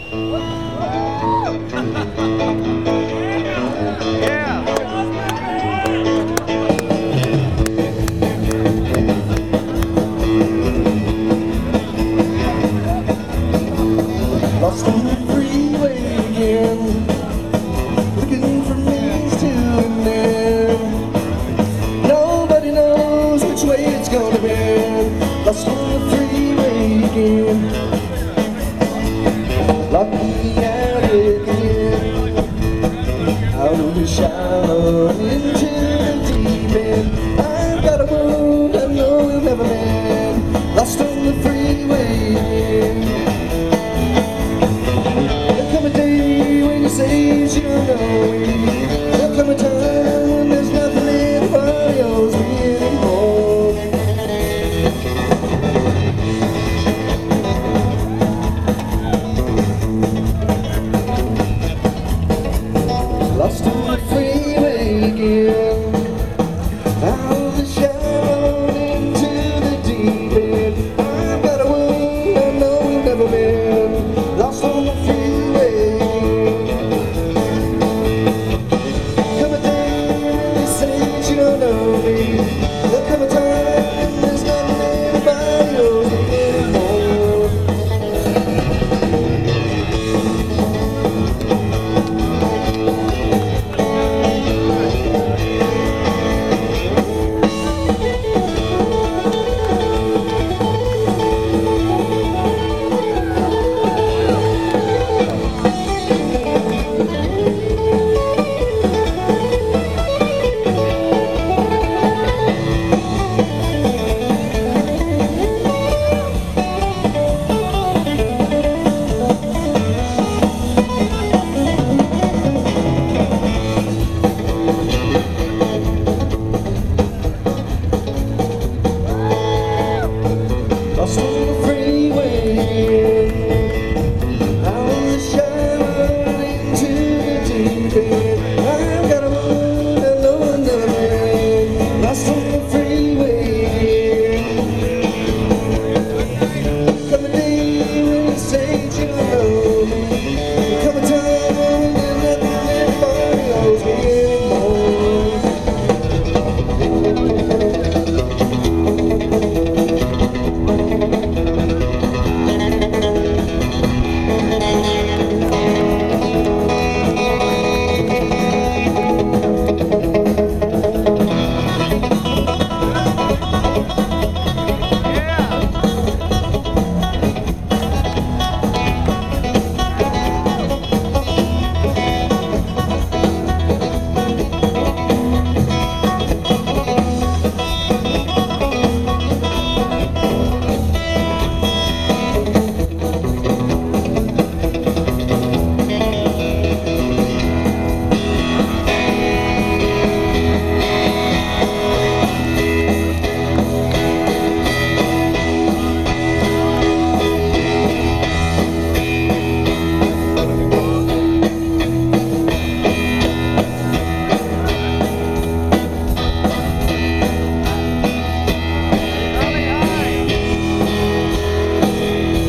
Lost on the freeway again, looking for means to an end. Nobody knows which way it's gonna bend. Lost on the freeway again, locked in the alley again, out of the shallow into the deep end. I've got a wound I know will never mend. Lost on the freeway again. Says you know